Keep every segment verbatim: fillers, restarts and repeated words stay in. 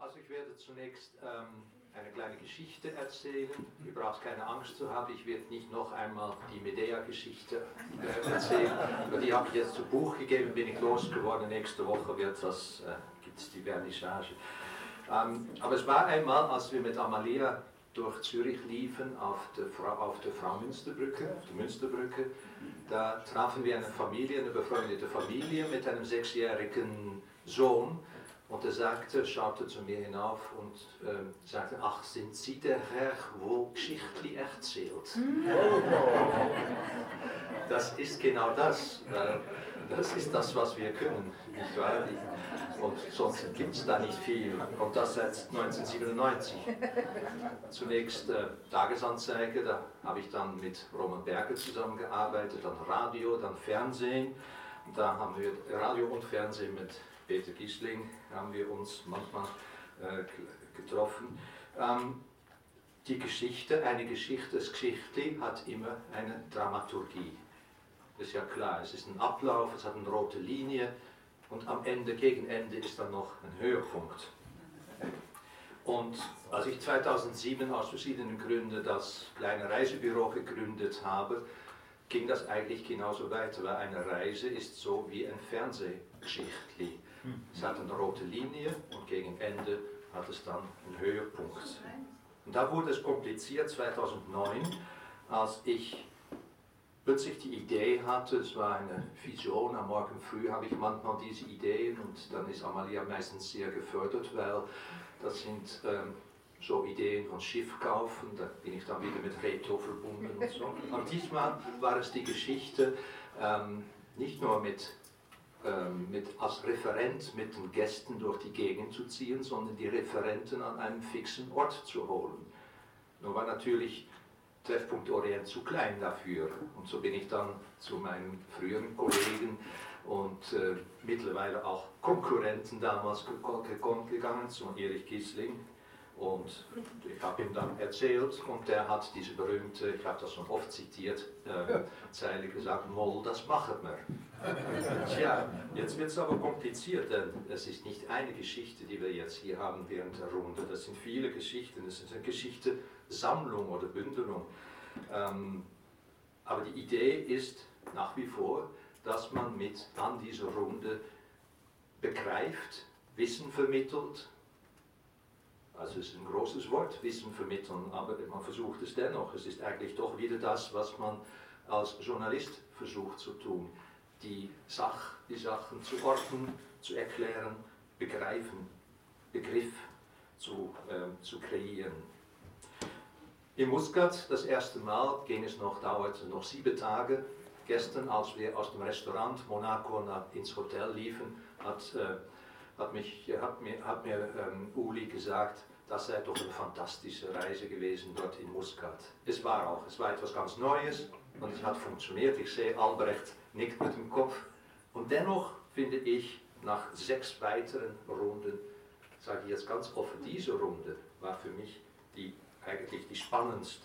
Also ich werde zunächst ähm, eine kleine Geschichte erzählen. Ihr braucht keine Angst zu haben, ich werde nicht noch einmal die Medea-Geschichte äh, erzählen. Aber die habe ich jetzt zu Buch gegeben, bin ich losgeworden. Nächste Woche wird das, äh, gibt es die Vernissage. Ähm, aber es war einmal, als wir mit Amalia durch Zürich liefen, auf der, Frau, auf der Frau Münsterbrücke, auf der Münsterbrücke, da trafen wir eine Familie, eine befreundete Familie mit einem sechsjährigen Sohn. Und er sagte, schaute zu mir hinauf und äh, sagte, ach, sind Sie der Herr, wo Geschichtli erzählt? Das ist genau das. Äh, das ist das, was wir können, nicht wahr? Und sonst gibt es da nicht viel. Und das seit neunzehnhundertsiebenundneunzig. Zunächst äh, Tagesanzeige, da habe ich dann mit Roman Berger zusammengearbeitet, dann Radio, dann Fernsehen. Da haben wir Radio und Fernsehen mit Peter Gisling, haben wir uns manchmal äh, getroffen. Ähm, die Geschichte, eine Geschichte, das Geschichtli hat immer eine Dramaturgie. Das ist ja klar, es ist ein Ablauf, es hat eine rote Linie und am Ende, gegen Ende ist dann noch ein Höhepunkt. Und als ich zweitausendsieben aus verschiedenen Gründen das kleine Reisebüro gegründet habe, ging das eigentlich genauso weiter, weil eine Reise ist so wie ein Fernsehgeschichtli. Es hat eine rote Linie und gegen Ende hat es dann einen Höhepunkt. Und da wurde es kompliziert zweitausendneun, als ich plötzlich die Idee hatte, es war eine Vision, am Morgen früh habe ich manchmal diese Ideen und dann ist Amalia meistens sehr gefördert, weil das sind ähm, so Ideen von Schiffkauf und da bin ich dann wieder mit Reto verbunden und so. Aber diesmal war es die Geschichte, ähm, nicht nur mit, ähm, mit als Referent mit den Gästen durch die Gegend zu ziehen, sondern die Referenten an einen fixen Ort zu holen. Nur war natürlich Treffpunkt Orient zu klein dafür und so bin ich dann zu meinen früheren Kollegen und äh, mittlerweile auch Konkurrenten damals gegangen, zu Erich Gisling. Und ich habe ihm dann erzählt und der hat diese berühmte, ich habe das schon oft zitiert, äh, Zeile gesagt, Moll, das machen wir. Tja, jetzt wird es aber kompliziert, denn es ist nicht eine Geschichte, die wir jetzt hier haben während der Runde, das sind viele Geschichten, das ist eine Geschichte-Sammlung oder Bündelung. Ähm, aber die Idee ist nach wie vor, dass man mit an dieser Runde begreift, Wissen vermittelt. Also es ist ein großes Wort, Wissen vermitteln, aber man versucht es dennoch. Es ist eigentlich doch wieder das, was man als Journalist versucht zu tun. Die, Sach, die Sachen zu orten, zu erklären, begreifen, Begriff zu, äh, zu kreieren. In Muscat, das erste Mal, ging es noch, dauerte noch sieben Tage. Gestern, als wir aus dem Restaurant Monaco nach, ins Hotel liefen, hat... Äh, Hat, mich, hat mir, hat mir ähm, Uli gesagt, das sei doch eine fantastische Reise gewesen dort in Muscat. Es war auch, es war etwas ganz Neues und es hat funktioniert. Ich sehe, Albrecht nickt mit dem Kopf. Und dennoch finde ich, nach sechs weiteren Runden, sage ich jetzt ganz offen, diese Runde war für mich die, eigentlich die spannendste.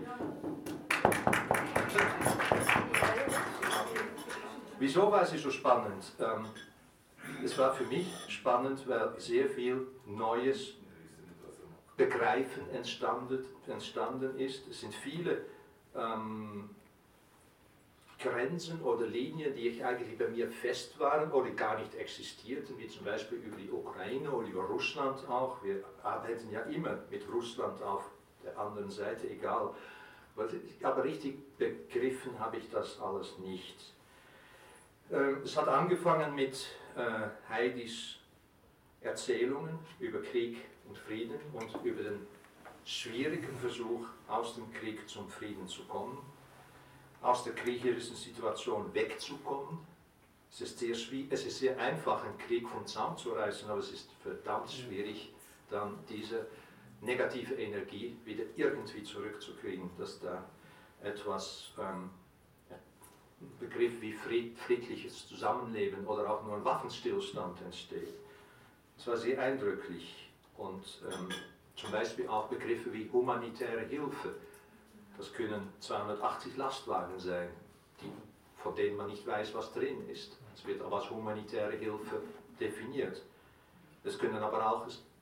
Wieso war sie so spannend? Ähm, Es war für mich spannend, weil sehr viel Neues Begreifen entstanden, entstanden ist. Es sind viele ähm, Grenzen oder Linien, die ich eigentlich bei mir fest waren oder gar nicht existierten, wie zum Beispiel über die Ukraine oder über Russland auch. Wir arbeiten ja immer mit Russland auf der anderen Seite, egal. Aber richtig begriffen habe ich das alles nicht. Es hat angefangen mit äh, Heidis Erzählungen über Krieg und Frieden und über den schwierigen Versuch, aus dem Krieg zum Frieden zu kommen, aus der kriegerischen Situation wegzukommen. Es ist sehr schwierig, es ist sehr einfach, einen Krieg vom Zaun zu reißen, aber es ist verdammt schwierig, dann diese negative Energie wieder irgendwie zurückzukriegen, dass da etwas... Ähm, Begriff wie Fried, friedliches Zusammenleben oder auch nur ein Waffenstillstand entsteht. Das war sehr eindrücklich und ähm, zum Beispiel auch Begriffe wie humanitäre Hilfe. Das können zweihundertachtzig Lastwagen sein, die, von denen man nicht weiß, was drin ist. Es wird aber als humanitäre Hilfe definiert. Es können aber auch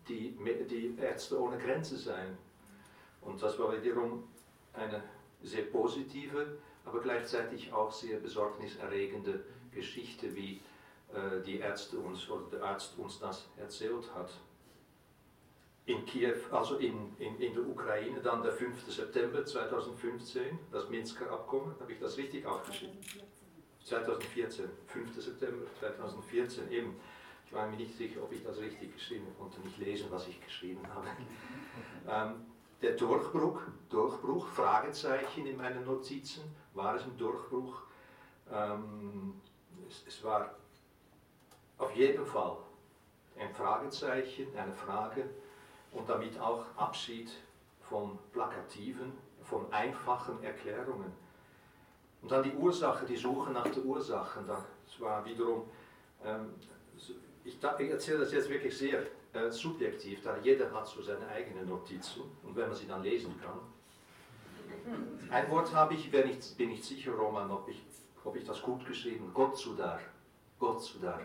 die, die Ärzte ohne Grenze sein. Und das war wiederum eine sehr positive, aber gleichzeitig auch sehr besorgniserregende Geschichte, wie äh, die Ärzte uns oder der Arzt uns das erzählt hat. In Kiew, also in, in, in der Ukraine, dann der fünfte September zweitausendfünfzehn, das Minsker Abkommen, habe ich das richtig aufgeschrieben? zweitausendvierzehn, fünfte September zweitausendvierzehn, eben. Ich war mir nicht sicher, ob ich das richtig geschrieben habe, konnte nicht lesen, was ich geschrieben habe. ähm, der Durchbruch, Durchbruch, Fragezeichen in meinen Notizen, war es ein Durchbruch? Ähm, es, es war auf jeden Fall ein Fragezeichen, eine Frage und damit auch Abschied von plakativen, von einfachen Erklärungen. Und dann die Ursache, die Suche nach der Ursache, das war wiederum, ähm, ich, ich erzähle das jetzt wirklich sehr äh, subjektiv, da jeder hat so seine eigenen Notizen und wenn man sie dann lesen kann. Ein Wort habe ich, bin ich, bin ich sicher, Roman, ob ich, ob ich das gut geschrieben habe, Gott zu dar, Gott zu dar.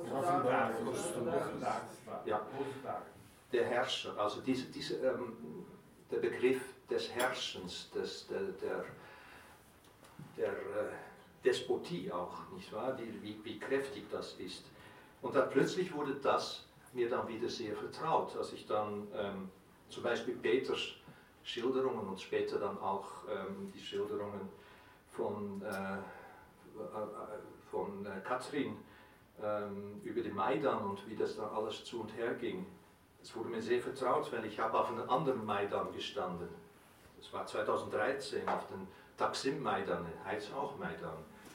Ja, der Herrscher, also diese, diese, ähm, der Begriff des Herrschens, des, der, der der äh, Despotie auch, nicht wahr? Die, wie, wie kräftig das ist. Und dann plötzlich wurde das mir dann wieder sehr vertraut, als ich dann ähm, zum Beispiel Peters Schilderungen und später dann auch ähm, die Schilderungen von, äh, von äh, Katrin ähm, über den Maidan und wie das da alles zu und her ging. Das wurde mir sehr vertraut, weil ich habe auf einem anderen Maidan gestanden. Das war zweitausenddreizehn auf den Taksim-Maidan, heißt auch Maidan.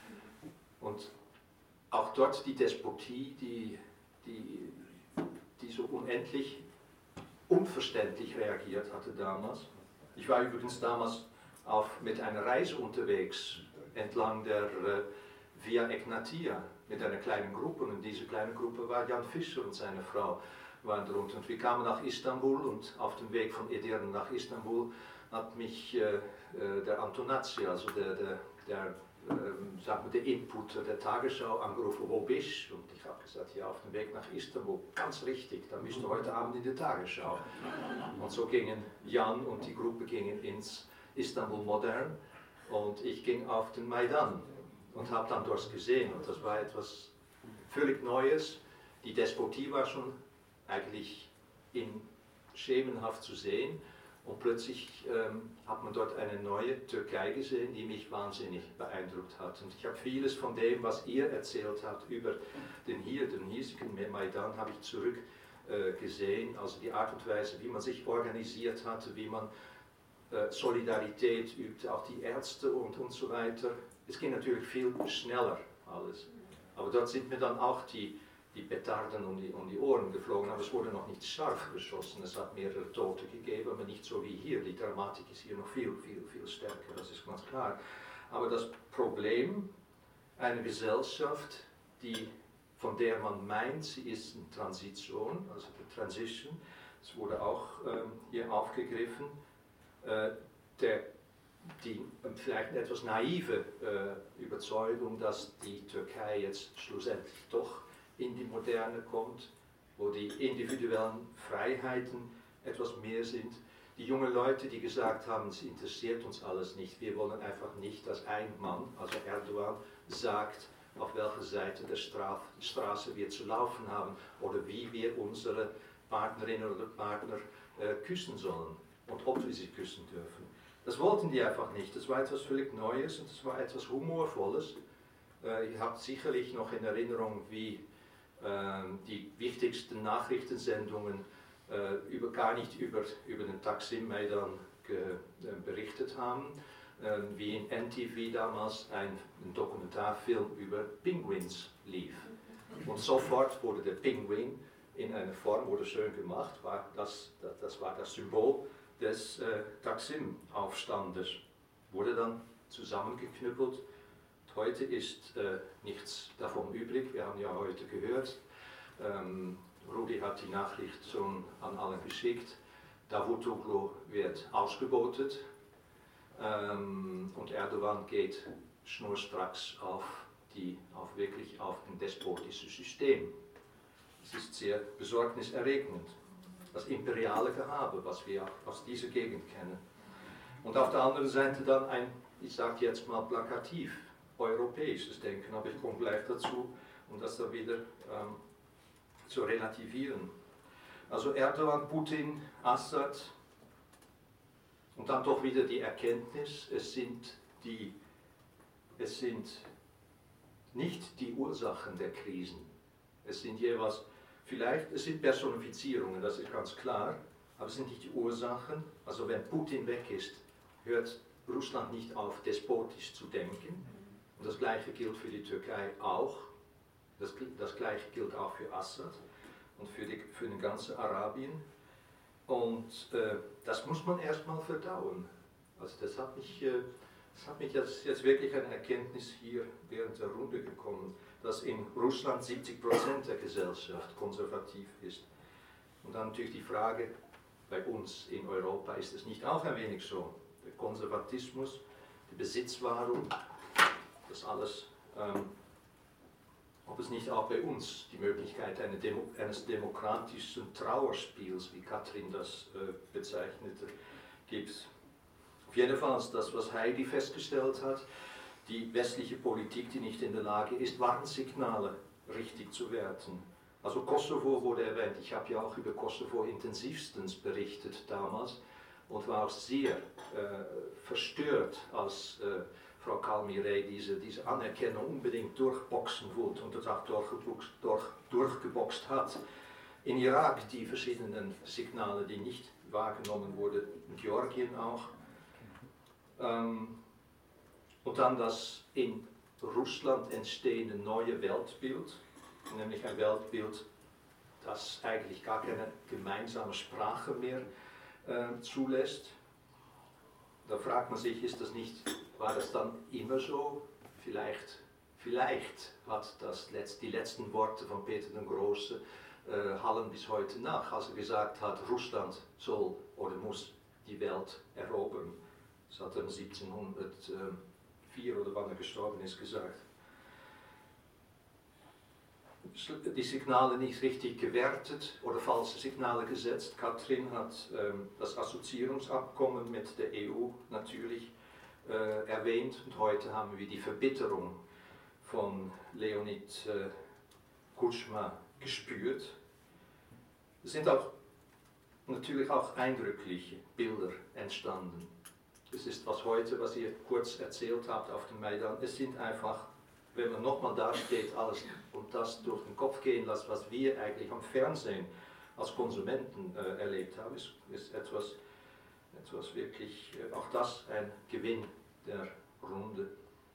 Und auch dort die Despotie, die, die, die so unendlich unverständlich reagiert hatte damals. Ich war übrigens damals auf, mit einer Reise unterwegs entlang der äh, Via Egnatia mit einer kleinen Gruppe. Und in dieser kleinen Gruppe war Jan Fischer und seine Frau waren darunter. Und wir kamen nach Istanbul und auf dem Weg von Edirne nach Istanbul hat mich äh, der Antonazzi, also der, der, der, ähm, sagen wir, der Input der Tagesschau angerufen, wo bist du? Und ich habe gesagt, ja, auf dem Weg nach Istanbul, ganz richtig, da bist du heute Abend in der Tagesschau. Und so gingen Jan und die Gruppe gingen ins Istanbul Modern und ich ging auf den Maidan und habe dann dort gesehen und das war etwas völlig Neues. Die Despotie war schon eigentlich in schemenhaft zu sehen. Und plötzlich ähm, hat man dort eine neue Türkei gesehen, die mich wahnsinnig beeindruckt hat. Und ich habe vieles von dem, was ihr erzählt habt über den hier, den hiesigen Maidan, habe ich zurück äh, gesehen. Also die Art und Weise, wie man sich organisiert hatte, wie man äh, Solidarität übte, auch die Ärzte und, und so weiter. Es ging natürlich viel schneller alles. Aber dort sind mir dann auch die die Petarden um die, um die Ohren geflogen, aber es wurde noch nicht scharf geschossen. Es hat mehrere Tote gegeben, aber nicht so wie hier. Die Dramatik ist hier noch viel, viel, viel stärker, das ist ganz klar. Aber das Problem, eine Gesellschaft, die, von der man meint, sie ist eine Transition, also die Transition, das wurde auch ähm, hier aufgegriffen, äh, der, die vielleicht eine etwas naive äh, Überzeugung, dass die Türkei jetzt schlussendlich doch in die Moderne kommt, wo die individuellen Freiheiten etwas mehr sind. Die jungen Leute, die gesagt haben, es interessiert uns alles nicht, wir wollen einfach nicht, dass ein Mann, also Erdogan, sagt, auf welcher Seite der Straf Straße wir zu laufen haben oder wie wir unsere Partnerinnen oder Partner äh, küssen sollen und ob wir sie küssen dürfen. Das wollten die einfach nicht, das war etwas völlig Neues und das war etwas Humorvolles. Äh, ihr habt sicherlich noch in Erinnerung, wie die wichtigsten Nachrichtensendungen äh, über, gar nicht über, über den Taksim-Maidan äh, berichtet haben, äh, wie in N T V damals ein, ein Dokumentarfilm über Pinguins lief. Und sofort wurde der Pinguin in einer Form, wurde schön gemacht, war das, das war das Symbol des äh, Taksim-Aufstandes, wurde dann zusammengeknüppelt. Heute ist äh, nichts davon übrig, wir haben ja heute gehört, ähm, Rudi hat die Nachricht schon an allen geschickt, Davutoglu wird ausgebotet ähm, und Erdogan geht schnurstracks auf, die, auf wirklich auf ein despotisches System. Es ist sehr besorgniserregend. das imperiale Gehabe, was wir auch aus dieser Gegend kennen. Und auf der anderen Seite dann ein, ich sage jetzt mal plakativ, europäisches Denken, aber ich komme gleich dazu, um das dann wieder ähm, zu relativieren. Also Erdogan, Putin, Assad und dann doch wieder die Erkenntnis, es sind, die, es sind nicht die Ursachen der Krisen, es sind jeweils, vielleicht, es sind Personifizierungen, das ist ganz klar, aber es sind nicht die Ursachen. Also wenn Putin weg ist, hört Russland nicht auf, despotisch zu denken. Und das Gleiche gilt für die Türkei auch. Das, das Gleiche gilt auch für Assad und für, die, für den ganzen Arabien. Und äh, das muss man erstmal verdauen. Also das hat mich, äh, das hat mich jetzt, jetzt wirklich eine Erkenntnis hier während der Runde gekommen, dass in Russland siebzig Prozent der Gesellschaft konservativ ist. Und dann natürlich die Frage, bei uns in Europa ist es nicht auch ein wenig so. Der Konservatismus, die Besitzwahrung, das alles, ähm, ob es nicht auch bei uns die Möglichkeit eine Demo, eines demokratischen Trauerspiels, wie Katrin das äh, bezeichnete, gibt. Auf jeden Fall das, was Heidi festgestellt hat, die westliche Politik, die nicht in der Lage ist, Warnsignale richtig zu werten. Also Kosovo wurde erwähnt, ich habe ja auch über Kosovo intensivstens berichtet damals und war auch sehr äh, verstört, als äh, Frau Kalmirei diese, diese Anerkennung unbedingt durchboxen wollte und das auch durchgeboxt, durch, durchgeboxt hat. In Irak die verschiedenen Signale, die nicht wahrgenommen wurden, in Georgien auch. Ähm, und dann das in Russland entstehende neue Weltbild, nämlich ein Weltbild, das eigentlich gar keine gemeinsame Sprache mehr äh, zulässt. Da fragt man sich, ist das nicht, war das dann immer so? Vielleicht, vielleicht hat das letzt, die letzten Worte von Peter den Großen äh, hallen bis heute nach, als er gesagt hat, Russland soll oder muss die Welt erobern. Das hat er siebzehnhundertvier oder wann er gestorben ist gesagt. Die Signale nicht richtig gewertet oder falsche Signale gesetzt. Katrin hat ähm, das Assoziierungsabkommen mit der E U natürlich äh, erwähnt und heute haben wir die Verbitterung von Leonid äh, Kutschma gespürt. Es sind auch natürlich auch eindrückliche Bilder entstanden. Es ist was heute, was ihr kurz erzählt habt auf dem Maidan, es sind einfach, wenn man nochmal da steht, alles und das durch den Kopf gehen lässt, was wir eigentlich am Fernsehen als Konsumenten äh, erlebt haben, ist, ist etwas, etwas wirklich, äh, auch das ein Gewinn der Runde.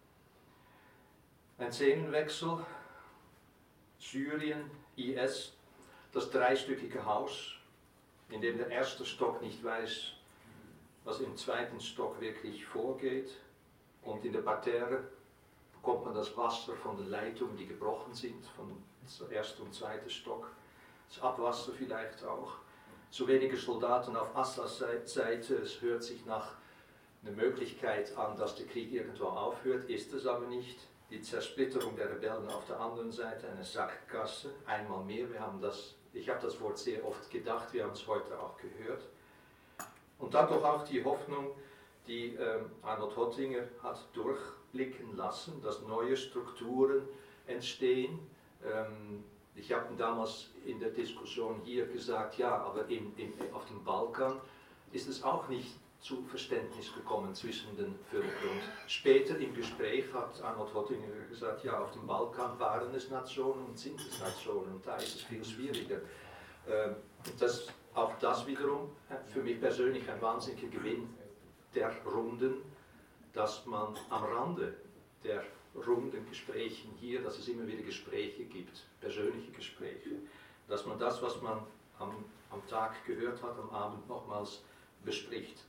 Ein Szenenwechsel, Syrien, I S, das dreistöckige Haus, in dem der erste Stock nicht weiß, was im zweiten Stock wirklich vorgeht, und in der Parterre bekommt man das Wasser von den Leitungen, die gebrochen sind, von ersten und zweiten Stock, das Abwasser vielleicht auch. Zu wenige Soldaten auf Assads Seite, es hört sich nach einer Möglichkeit an, dass der Krieg irgendwo aufhört, ist es aber nicht. Die Zersplitterung der Rebellen auf der anderen Seite, eine Sackgasse, einmal mehr, wir haben das, ich habe das Wort sehr oft gedacht, wir haben es heute auch gehört. Und dann doch auch die Hoffnung, die ähm, Arnold Hottinger hat durchblicken lassen, dass neue Strukturen entstehen. Ähm, ich habe damals in der Diskussion hier gesagt, ja, aber in, in, auf dem Balkan ist es auch nicht zu Verständnis gekommen zwischen den Völkern. Später im Gespräch hat Arnold Hottinger gesagt, ja, auf dem Balkan waren es Nationen und sind es Nationen und da ist es viel schwieriger. Ähm, das, auch das wiederum für mich persönlich ein wahnsinniger Gewinn der Runden, dass man am Rande der runden Gesprächen hier, dass es immer wieder Gespräche gibt, persönliche Gespräche, dass man das, was man am, am Tag gehört hat, am Abend nochmals bespricht.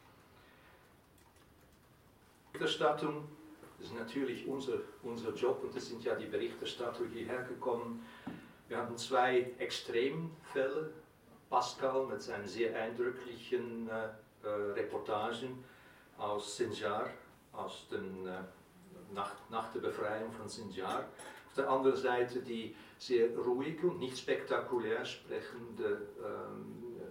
Berichterstattung, das ist natürlich unser, unser Job und es sind ja die Berichterstatter hierher gekommen. Wir hatten zwei Extremfälle, Pascal mit seinen sehr eindrücklichen äh, äh, Reportagen aus Sinjar, aus den, äh, nach, nach der Befreiung von Sinjar. Auf der anderen Seite die sehr ruhige und nicht spektakulär sprechende ähm,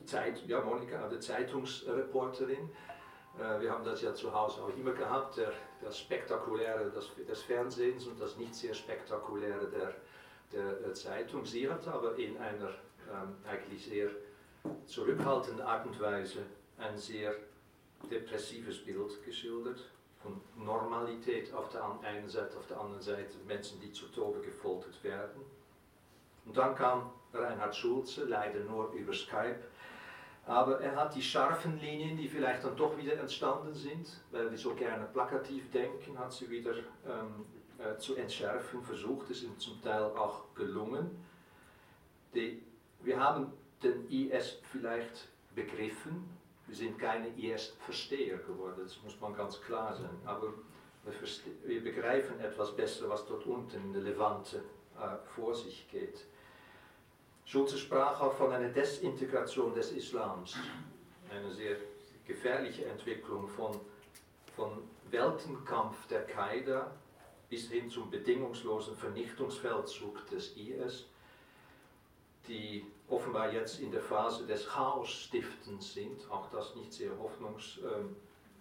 Zeit, ja, Monika, die Zeitungsreporterin. Äh, wir haben das ja zu Hause auch immer gehabt, der, das Spektakuläre des, des Fernsehens und das nicht sehr Spektakuläre der, der, der Zeitung. Sie hat aber in einer ähm, eigentlich sehr zurückhaltenden Art und Weise ein sehr depressives Bild geschildert, von Normalität auf der einen Seite, auf der anderen Seite Menschen, die zu Tode gefoltert werden. Und dann kam Reinhard Schulze, leider nur über Skype, aber er hat die scharfen Linien, die vielleicht dann doch wieder entstanden sind, weil wir so gerne plakativ denken, hat sie wieder ähm, äh, zu entschärfen versucht, es ist zum Teil auch gelungen. Die, wir haben den I S vielleicht begriffen, wir sind keine I S-Versteher geworden, das muss man ganz klar sein, aber wir, wir begreifen etwas besser, was dort unten in der Levante äh, vor sich geht. Schulze sprach auch von einer Desintegration des Islams, eine sehr gefährliche Entwicklung von, von Weltenkampf der Qaida bis hin zum bedingungslosen Vernichtungsfeldzug des I S, die offenbar jetzt in der Phase des Chaos-Stiftens sind, auch das nicht sehr hoffnungsgebend,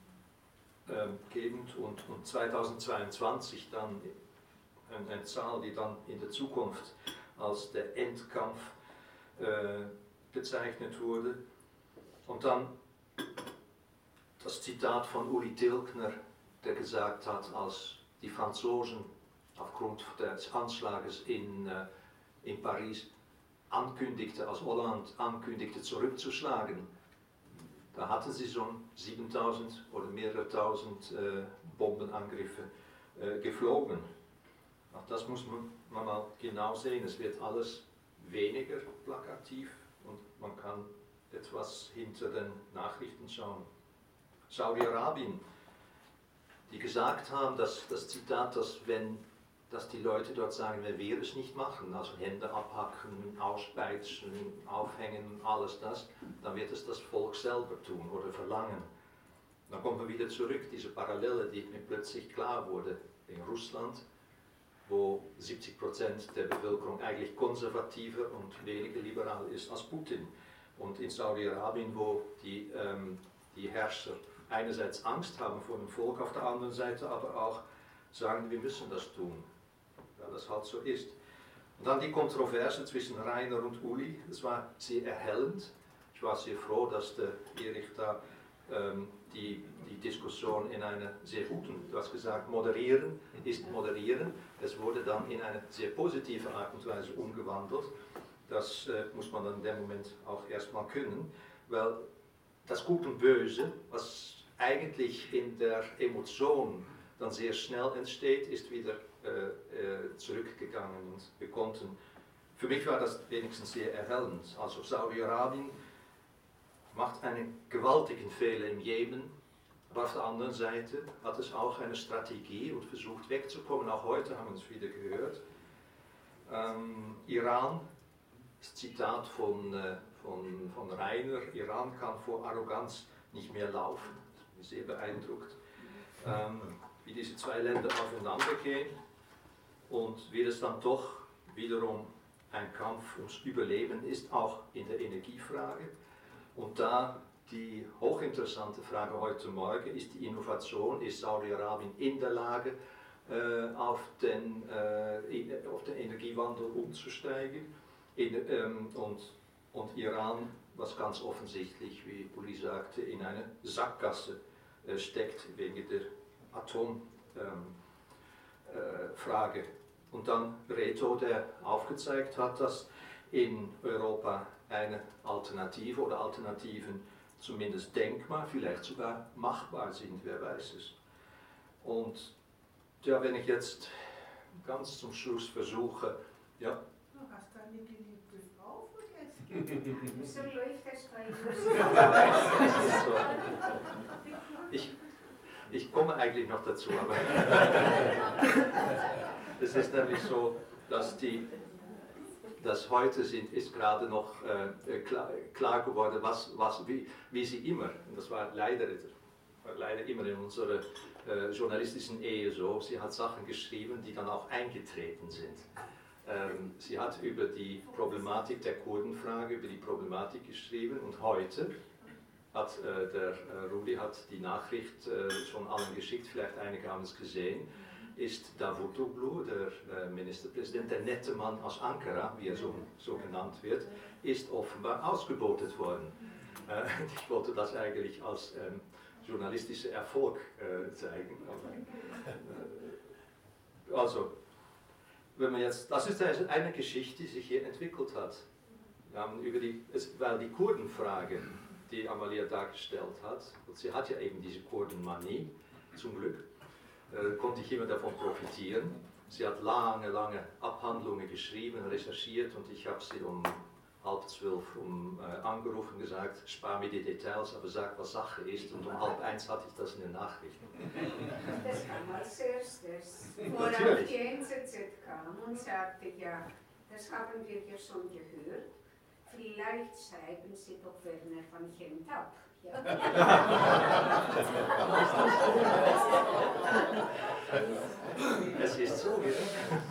und, und zweitausendzweiundzwanzig dann eine, eine Zahl, die dann in der Zukunft als der Endkampf äh, bezeichnet wurde. Und dann das Zitat von Uli Tilgner, der gesagt hat, als die Franzosen aufgrund des Anschlages in, äh, in Paris ankündigte, als Hollande ankündigte zurückzuschlagen, da hatten sie schon siebentausend oder mehrere tausend äh, Bombenangriffe äh, geflogen. Auch das muss man, man mal genau sehen, es wird alles weniger plakativ und man kann etwas hinter den Nachrichten schauen. Saudi-Arabien, die gesagt haben, dass das Zitat, dass, wenn, dass die Leute dort sagen, wenn wir es nicht machen, also Hände abhacken, ausbeizen, aufhängen, alles das, dann wird es das Volk selber tun oder verlangen. Dann kommen wir wieder zurück, diese Parallele, die mir plötzlich klar wurde in Russland, wo siebzig Prozent der Bevölkerung eigentlich konservativer und weniger liberal ist als Putin. Und in Saudi-Arabien, wo die, ähm, die Herrscher einerseits Angst haben vor dem Volk, auf der anderen Seite aber auch sagen, wir müssen das tun, weil das halt so ist. Und dann die Kontroverse zwischen Rainer und Uli, das war sehr erhellend. Ich war sehr froh, dass der Erich da ähm, die, die Diskussion in einer sehr guten, du hast gesagt, moderieren ist moderieren. Es wurde dann in eine sehr positive Art und Weise umgewandelt. Das äh, muss man dann in dem Moment auch erstmal können, weil das Gut und Böse, was eigentlich in der Emotion dann sehr schnell entsteht, ist wieder äh, äh, zurückgegangen und wir konnten, für mich war das wenigstens sehr erhellend. Also Saudi-Arabien macht einen gewaltigen Fehler im Jemen, aber auf der anderen Seite hat es auch eine Strategie und versucht wegzukommen. Auch heute haben wir es wieder gehört. Ähm, Iran, das Zitat von, äh, von, von Rainer, Iran kann vor Arroganz nicht mehr laufen. Das hat mich sehr beeindruckt, ähm, wie diese zwei Länder aufeinander gehen und wie es dann doch wiederum ein Kampf ums Überleben ist, auch in der Energiefrage. Und da die hochinteressante Frage heute Morgen, ist die Innovation, ist Saudi-Arabien in der Lage, äh, auf, den, äh, auf den Energiewandel umzusteigen? In, ähm, und, und Iran, was ganz offensichtlich, wie Uli sagte, in eine Sackgasse äh, steckt wegen der Atomfrage. Ähm, äh, und dann Reto, der aufgezeigt hat, dass in Europa eine Alternative oder Alternativen zumindest denkbar, vielleicht sogar machbar sind, wer weiß es. Und ja, wenn ich jetzt ganz zum Schluss versuche, ja. Du hast deine geliebte Frau vergessen. Wieso läuft das so. ich, ich komme eigentlich noch dazu, aber es ist nämlich so, dass die das heute sind, ist gerade noch äh, klar, klar geworden, was, was, wie, wie sie immer, und das war leider, war leider immer in unserer äh, journalistischen Ehe so, sie hat Sachen geschrieben, die dann auch eingetreten sind. Ähm, sie hat über die Problematik der Kurdenfrage, über die Problematik geschrieben und heute hat äh, der äh, Rudi hat die Nachricht äh, schon allen geschickt, vielleicht einige haben es gesehen, ist Davutoglu, der äh, Ministerpräsident, der nette Mann aus Ankara, wie er so, so genannt wird, ist offenbar ausgebotet worden. Äh, ich wollte das eigentlich als ähm, journalistischer Erfolg äh, zeigen. Aber, äh, also, wenn man jetzt, das ist eine Geschichte, die sich hier entwickelt hat. Wir haben über die, es, weil die Kurdenfrage, die Amalia dargestellt hat, und sie hat ja eben diese Kurdenmanie, zum Glück, äh, konnte ich immer davon profitieren. Sie hat lange, lange Abhandlungen geschrieben, recherchiert und ich habe sie um halb zwölf um, äh, angerufen und gesagt, spar mir die Details, aber sag, was Sache ist. Und um halb eins hatte ich das in den Nachrichten. Das kam als erstes, worauf die N Z Z kam und sagte, ja, das haben wir ja schon gehört, vielleicht schreiben Sie doch Werner von Gent ab. Ja. Es ist so, ja.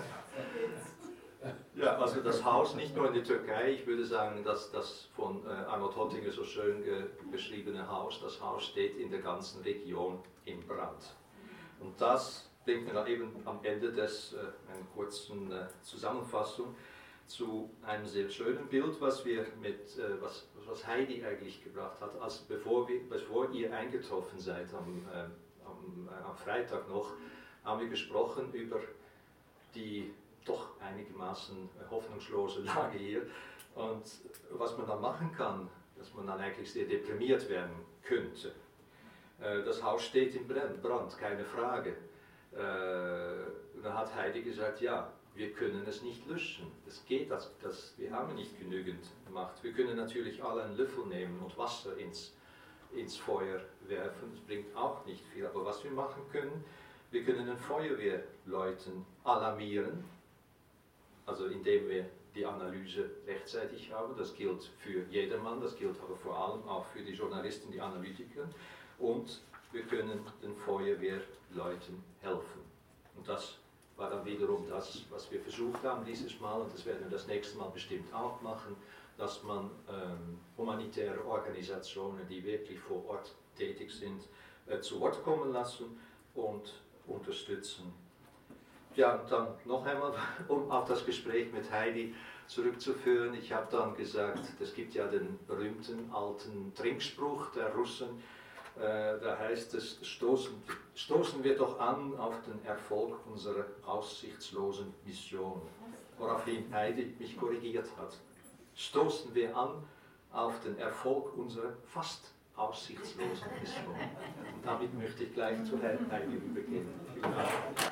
Ja, also das Haus nicht nur in der Türkei, ich würde sagen, dass das von äh, Arnold Hottinger so schön ge beschriebene Haus, das Haus steht in der ganzen Region in Brand. Und das bringt mir dann eben am Ende des, äh, einer kurzen äh, Zusammenfassung zu einem sehr schönen Bild, was wir mit, äh, was, was Heidi eigentlich gebracht hat, als bevor, wir, bevor ihr eingetroffen seid am, äh, am, äh, am Freitag noch, haben wir gesprochen über die doch einigermaßen hoffnungslose Lage hier und was man dann machen kann, dass man dann eigentlich sehr deprimiert werden könnte. Das Haus steht in Brand, keine Frage. Dann hat Heidi gesagt, ja, wir können es nicht löschen, das geht, das, das, wir haben nicht genügend Macht. Wir können natürlich alle einen Löffel nehmen und Wasser ins, ins Feuer werfen, das bringt auch nicht viel, aber was wir machen können, wir können den Feuerwehrleuten alarmieren, also indem wir die Analyse rechtzeitig haben, das gilt für jedermann, das gilt aber vor allem auch für die Journalisten, die Analytiker, und wir können den Feuerwehrleuten helfen. Und das war dann wiederum das, was wir versucht haben dieses Mal, und das werden wir das nächste Mal bestimmt auch machen, dass man ähm, humanitäre Organisationen, die wirklich vor Ort tätig sind, äh, zu Wort kommen lassen und unterstützen. Ja, und dann noch einmal, um auf das Gespräch mit Heidi zurückzuführen, ich habe dann gesagt, es gibt ja den berühmten alten Trinkspruch der Russen, äh, da heißt es, stoßen, stoßen wir doch an auf den Erfolg unserer aussichtslosen Mission, woraufhin Heidi mich korrigiert hat. Stoßen wir an auf den Erfolg unserer fast aussichtslosen Mission. Und damit möchte ich gleich zu Heidi übergehen. Vielen Dank.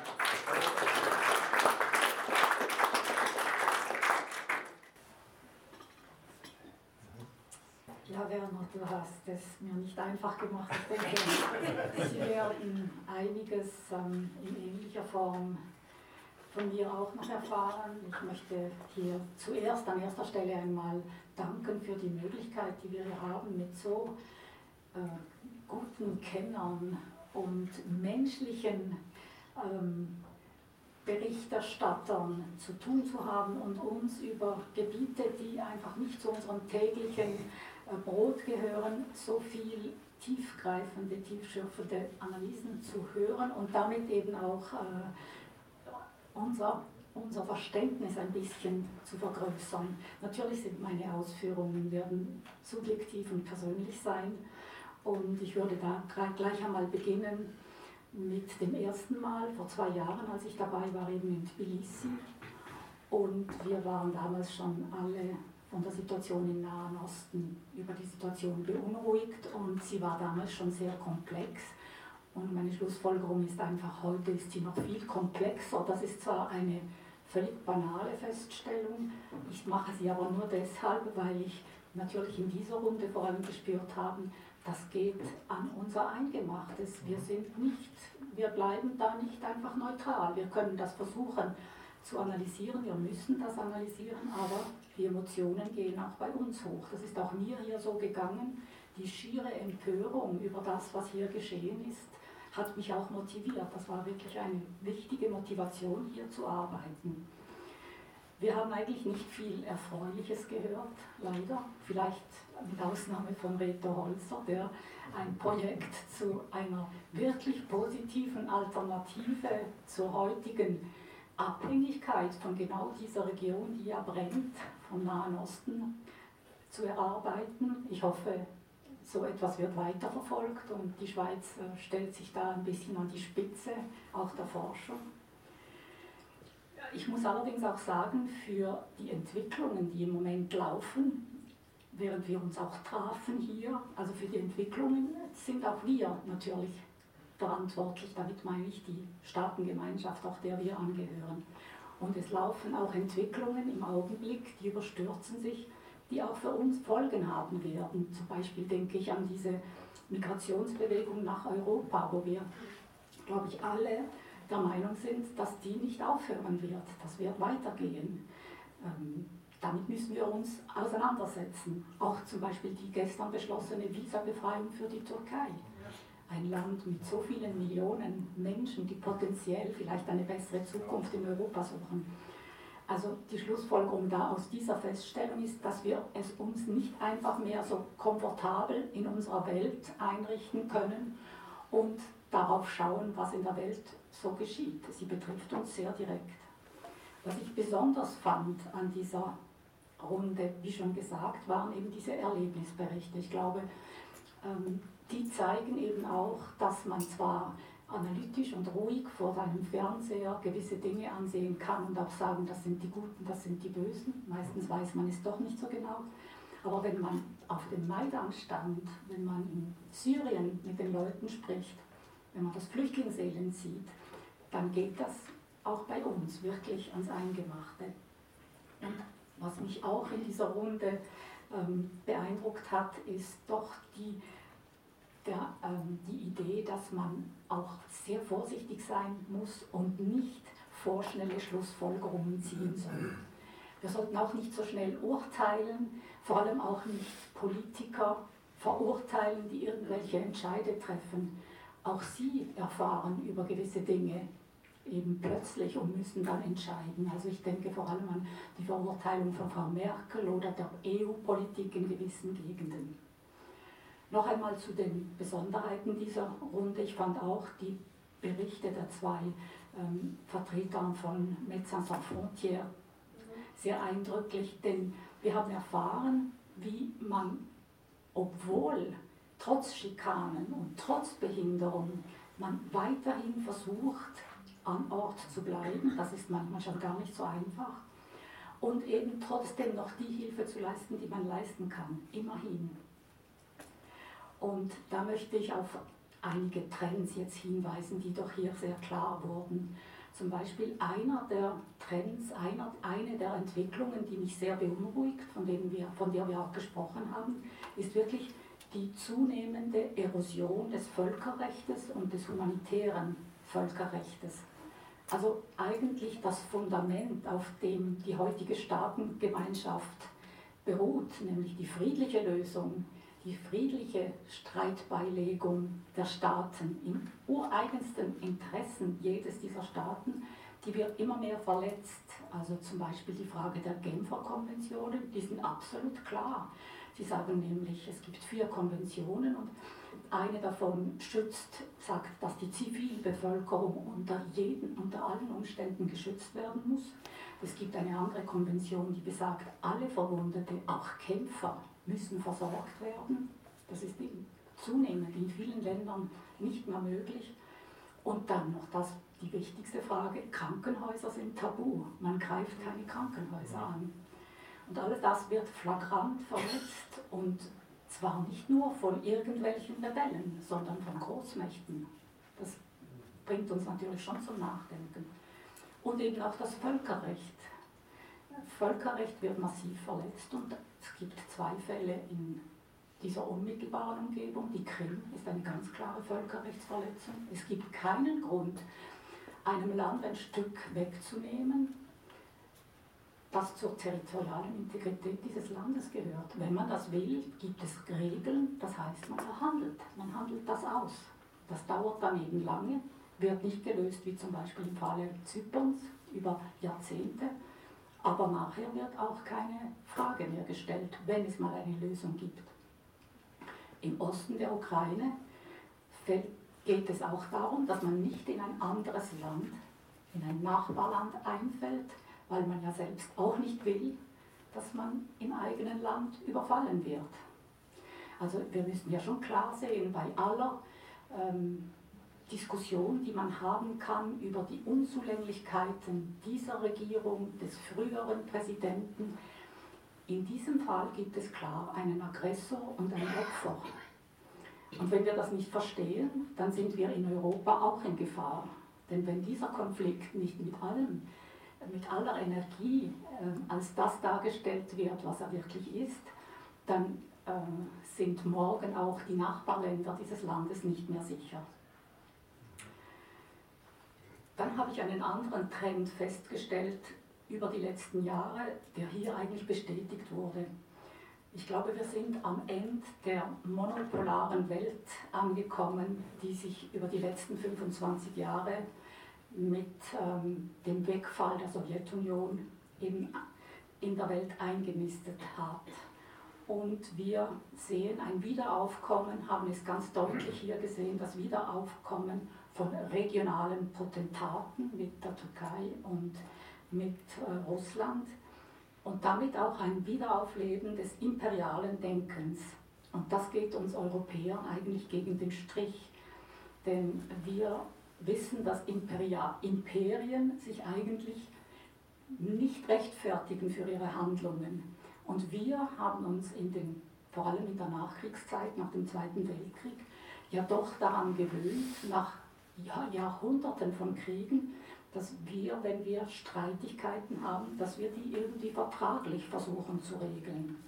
Ja, Werner, du hast es mir nicht einfach gemacht. Ich denke, Sie werden einiges ähm, in ähnlicher Form von mir auch noch erfahren. Ich möchte hier zuerst an erster Stelle einmal danken für die Möglichkeit, die wir hier haben, mit so äh, guten Kennern und menschlichen ähm, Berichterstattern zu tun zu haben und uns über Gebiete, die einfach nicht zu unserem täglichen äh, Brot gehören, so viel tiefgreifende, tiefschürfende Analysen zu hören und damit eben auch äh, unser, unser Verständnis ein bisschen zu vergrößern. Natürlich sind meine Ausführungen werden subjektiv und persönlich sein und ich würde da gleich einmal beginnen mit dem ersten Mal, vor zwei Jahren, als ich dabei war, eben in Tbilisi. Und wir waren damals schon alle von der Situation im Nahen Osten über die Situation beunruhigt und sie war damals schon sehr komplex. Und meine Schlussfolgerung ist einfach, heute ist sie noch viel komplexer. Das ist zwar eine völlig banale Feststellung, ich mache sie aber nur deshalb, weil ich natürlich in dieser Runde vor allem gespürt habe, das geht an unser Eingemachtes. Wir sind nicht, wir bleiben da nicht einfach neutral. Wir können das versuchen zu analysieren, wir müssen das analysieren, aber die Emotionen gehen auch bei uns hoch. Das ist auch mir hier so gegangen. Die schiere Empörung über das, was hier geschehen ist, hat mich auch motiviert. Das war wirklich eine wichtige Motivation, hier zu arbeiten. Wir haben eigentlich nicht viel Erfreuliches gehört, leider. Vielleicht mit Ausnahme von Reto Holzer, der ein Projekt zu einer wirklich positiven Alternative zur heutigen Abhängigkeit von genau dieser Region, die ja brennt, vom Nahen Osten, zu erarbeiten. Ich hoffe, so etwas wird weiterverfolgt und die Schweiz äh, stellt sich da ein bisschen an die Spitze, auch der Forschung. Ich muss allerdings auch sagen, für die Entwicklungen, die im Moment laufen, während wir uns auch trafen hier, also für die Entwicklungen sind auch wir natürlich verantwortlich, damit meine ich die Staatengemeinschaft, auch der wir angehören. Und es laufen auch Entwicklungen im Augenblick, die überstürzen sich, die auch für uns Folgen haben werden. Zum Beispiel denke ich an diese Migrationsbewegung nach Europa, wo wir, glaube ich, alle der Meinung sind, dass die nicht aufhören wird. Das wird weitergehen. Ähm, damit müssen wir uns auseinandersetzen. Auch zum Beispiel die gestern beschlossene Visabefreiung für die Türkei. Ein Land mit so vielen Millionen Menschen, die potenziell vielleicht eine bessere Zukunft in Europa suchen. Also die Schlussfolgerung da aus dieser Feststellung ist, dass wir es uns nicht einfach mehr so komfortabel in unserer Welt einrichten können und darauf schauen, was in der Welt so geschieht. Sie betrifft uns sehr direkt. Was ich besonders fand an dieser Runde, wie schon gesagt, waren eben diese Erlebnisberichte. Ich glaube, ähm, die zeigen eben auch, dass man zwar analytisch und ruhig vor seinem Fernseher gewisse Dinge ansehen kann und auch sagen, das sind die Guten, das sind die Bösen. Meistens weiß man es doch nicht so genau. Aber wenn man auf dem Maidan stand, wenn man in Syrien mit den Leuten spricht, wenn man das Flüchtlingselend sieht, dann geht das auch bei uns wirklich ans Eingemachte. Und was mich auch in dieser Runde ähm, beeindruckt hat, ist doch die, der, ähm, die Idee, dass man auch sehr vorsichtig sein muss und nicht vorschnelle Schlussfolgerungen ziehen soll. Wir sollten auch nicht so schnell urteilen, vor allem auch nicht Politiker verurteilen, die irgendwelche Entscheide treffen. Auch sie erfahren über gewisse Dinge eben plötzlich und müssen dann entscheiden. Also ich denke vor allem an die Verurteilung von Frau Merkel oder der E U-Politik in gewissen Gegenden. Noch einmal zu den Besonderheiten dieser Runde. Ich fand auch die Berichte der zwei ähm, Vertretern von Médecins Sans Frontières sehr eindrücklich, denn wir haben erfahren, wie man, obwohl trotz Schikanen und trotz Behinderung, man weiterhin versucht, an Ort zu bleiben. Das ist manchmal schon gar nicht so einfach. Und eben trotzdem noch die Hilfe zu leisten, die man leisten kann. Immerhin. Und da möchte ich auf einige Trends jetzt hinweisen, die doch hier sehr klar wurden. Zum Beispiel einer der Trends, einer, eine der Entwicklungen, die mich sehr beunruhigt, von, denen wir, von der wir auch gesprochen haben, ist wirklich die zunehmende Erosion des Völkerrechts und des humanitären Völkerrechts. Also eigentlich das Fundament, auf dem die heutige Staatengemeinschaft beruht, nämlich die friedliche Lösung, die friedliche Streitbeilegung der Staaten im ureigensten Interessen jedes dieser Staaten, die wird immer mehr verletzt. Also zum Beispiel die Frage der Genfer Konventionen, die sind absolut klar. Sie sagen nämlich, es gibt vier Konventionen und eine davon schützt, sagt, dass die Zivilbevölkerung unter jeden, unter allen Umständen geschützt werden muss. Es gibt eine andere Konvention, die besagt, alle Verwundete, auch Kämpfer, müssen versorgt werden. Das ist zunehmend in vielen Ländern nicht mehr möglich. Und dann noch das, die wichtigste Frage, Krankenhäuser sind tabu. Man greift keine Krankenhäuser an. Und alles das wird flagrant verletzt und zwar nicht nur von irgendwelchen Rebellen, sondern von Großmächten. Das bringt uns natürlich schon zum Nachdenken. Und eben auch das Völkerrecht. Völkerrecht wird massiv verletzt und es gibt zwei Fälle in dieser unmittelbaren Umgebung. Die Krim ist eine ganz klare Völkerrechtsverletzung. Es gibt keinen Grund, einem Land ein Stück wegzunehmen, das zur territorialen Integrität dieses Landes gehört. Wenn man das will, gibt es Regeln, das heißt, man verhandelt. Man handelt das aus. Das dauert dann eben lange, wird nicht gelöst, wie zum Beispiel im Falle Zyperns über Jahrzehnte. Aber nachher wird auch keine Frage mehr gestellt, wenn es mal eine Lösung gibt. Im Osten der Ukraine geht es auch darum, dass man nicht in ein anderes Land, in ein Nachbarland einfällt, weil man ja selbst auch nicht will, dass man im eigenen Land überfallen wird. Also wir müssen ja schon klar sehen, bei aller ähm, Diskussion, die man haben kann über die Unzulänglichkeiten dieser Regierung, des früheren Präsidenten, in diesem Fall gibt es klar einen Aggressor und ein Opfer. Und wenn wir das nicht verstehen, dann sind wir in Europa auch in Gefahr. Denn wenn dieser Konflikt nicht mit allem, mit aller Energie äh, als das dargestellt wird, was er wirklich ist, dann äh, sind morgen auch die Nachbarländer dieses Landes nicht mehr sicher. Dann habe ich einen anderen Trend festgestellt über die letzten Jahre, der hier eigentlich bestätigt wurde. Ich glaube, wir sind am Ende der monopolaren Welt angekommen, die sich über die letzten fünfundzwanzig Jahre mit ähm, dem Wegfall der Sowjetunion in, in der Welt eingenistet hat. Und wir sehen ein Wiederaufkommen, haben es ganz deutlich hier gesehen, das Wiederaufkommen von regionalen Potentaten mit der Türkei und mit äh, Russland und damit auch ein Wiederaufleben des imperialen Denkens. Und das geht uns Europäern eigentlich gegen den Strich, denn wir wissen, dass Imperia, Imperien sich eigentlich nicht rechtfertigen für ihre Handlungen. Und wir haben uns in den, vor allem in der Nachkriegszeit, nach dem Zweiten Weltkrieg, ja doch daran gewöhnt, nach ja, Jahrhunderten von Kriegen, dass wir, wenn wir Streitigkeiten haben, dass wir die irgendwie vertraglich versuchen zu regeln.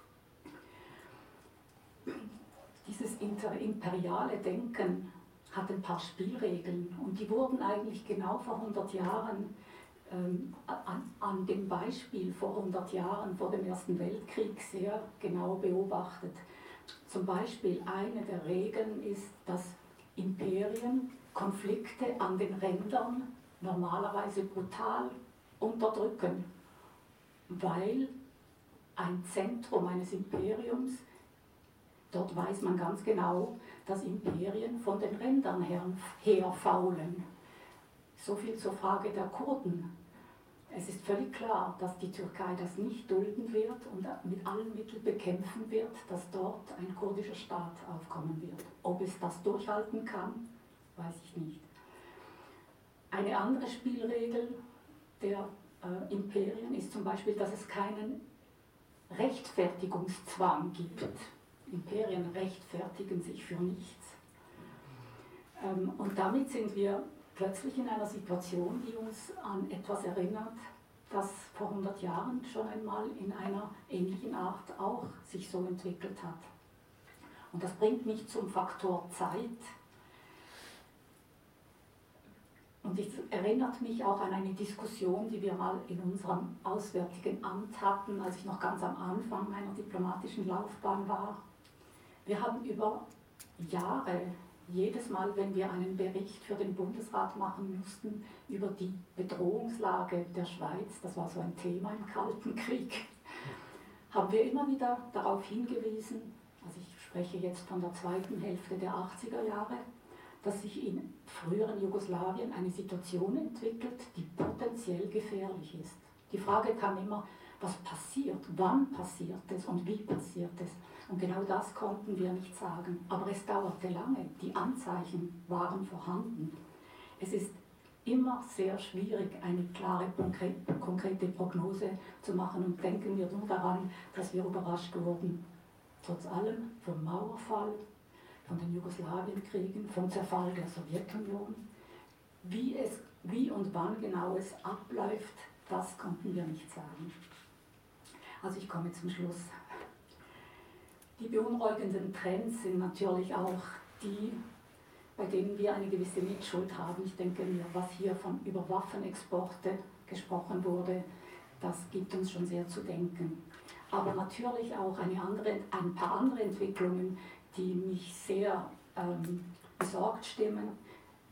Dieses imperiale Denken hat ein paar Spielregeln und die wurden eigentlich genau vor hundert Jahren ähm, an, an dem Beispiel vor hundert Jahren, vor dem Ersten Weltkrieg, sehr genau beobachtet. Zum Beispiel eine der Regeln ist, dass Imperien Konflikte an den Rändern normalerweise brutal unterdrücken, weil ein Zentrum eines Imperiums, dort weiß man ganz genau, dass Imperien von den Rändern her, her faulen. So viel zur Frage der Kurden. Es ist völlig klar, dass die Türkei das nicht dulden wird und mit allen Mitteln bekämpfen wird, dass dort ein kurdischer Staat aufkommen wird. Ob es das durchhalten kann, weiß ich nicht. Eine andere Spielregel der äh, Imperien ist zum Beispiel, dass es keinen Rechtfertigungszwang gibt. Imperien rechtfertigen sich für nichts. Ähm, und damit sind wir plötzlich in einer Situation, die uns an etwas erinnert, das vor hundert Jahren schon einmal in einer ähnlichen Art auch sich so entwickelt hat. Und das bringt mich zum Faktor Zeit. Und es erinnert mich auch an eine Diskussion, die wir mal in unserem Auswärtigen Amt hatten, als ich noch ganz am Anfang meiner diplomatischen Laufbahn war. Wir haben über Jahre, jedes Mal, wenn wir einen Bericht für den Bundesrat machen mussten, über die Bedrohungslage der Schweiz, das war so ein Thema im Kalten Krieg, haben wir immer wieder darauf hingewiesen, also ich spreche jetzt von der zweiten Hälfte der achtziger Jahre, dass sich in früheren Jugoslawien eine Situation entwickelt, die potenziell gefährlich ist. Die Frage kam immer, was passiert, wann passiert es und wie passiert es? Und genau das konnten wir nicht sagen. Aber es dauerte lange, die Anzeichen waren vorhanden. Es ist immer sehr schwierig, eine klare, konkrete Prognose zu machen und denken wir nur daran, dass wir überrascht wurden. Trotz allem vom Mauerfall, von den Jugoslawienkriegen, vom Zerfall der Sowjetunion. Wie, es, wie und wann genau es abläuft, das konnten wir nicht sagen. Also ich komme zum Schluss. Die beunruhigenden Trends sind natürlich auch die, bei denen wir eine gewisse Mitschuld haben. Ich denke mir, was hier von über Waffenexporte gesprochen wurde, das gibt uns schon sehr zu denken. Aber natürlich auch eine andere, ein paar andere Entwicklungen, die mich sehr ähm, besorgt stimmen.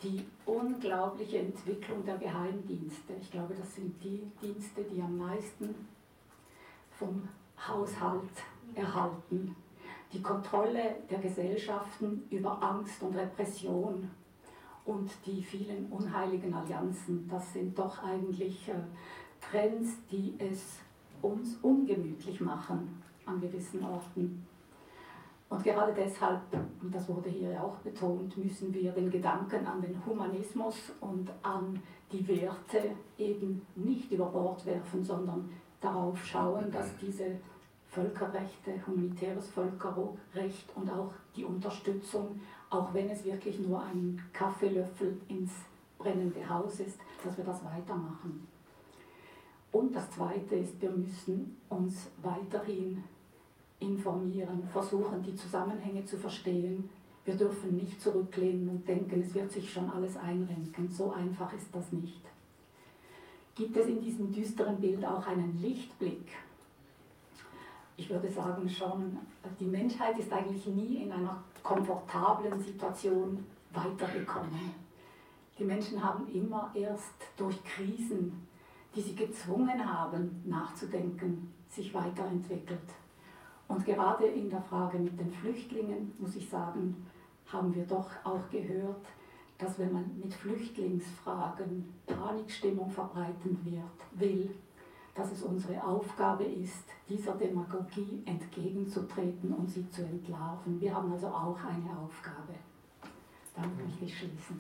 die unglaubliche Entwicklung der Geheimdienste. Ich glaube, das sind die Dienste, die am meisten vom Haushalt erhalten. Die Kontrolle der Gesellschaften über Angst und Repression und die vielen unheiligen Allianzen, das sind doch eigentlich äh, Trends, die es uns ungemütlich machen an gewissen Orten. Und gerade deshalb, und das wurde hier ja auch betont, müssen wir den Gedanken an den Humanismus und an die Werte eben nicht über Bord werfen, sondern darauf schauen, dass diese Völkerrechte, humanitäres Völkerrecht und auch die Unterstützung, auch wenn es wirklich nur ein Kaffeelöffel ins brennende Haus ist, dass wir das weitermachen. Und das Zweite ist, wir müssen uns weiterhin informieren, versuchen, die Zusammenhänge zu verstehen. Wir dürfen nicht zurücklehnen und denken, es wird sich schon alles einrenken. So einfach ist das nicht. Gibt es in diesem düsteren Bild auch einen Lichtblick? Ich würde sagen schon, die Menschheit ist eigentlich nie in einer komfortablen Situation weitergekommen. Die Menschen haben immer erst durch Krisen, die sie gezwungen haben, nachzudenken, sich weiterentwickelt. Und gerade in der Frage mit den Flüchtlingen, muss ich sagen, haben wir doch auch gehört, dass wenn man mit Flüchtlingsfragen Panikstimmung verbreiten wird, will, dass es unsere Aufgabe ist, dieser Demagogie entgegenzutreten und sie zu entlarven. Wir haben also auch eine Aufgabe. Damit möchte ich schließen.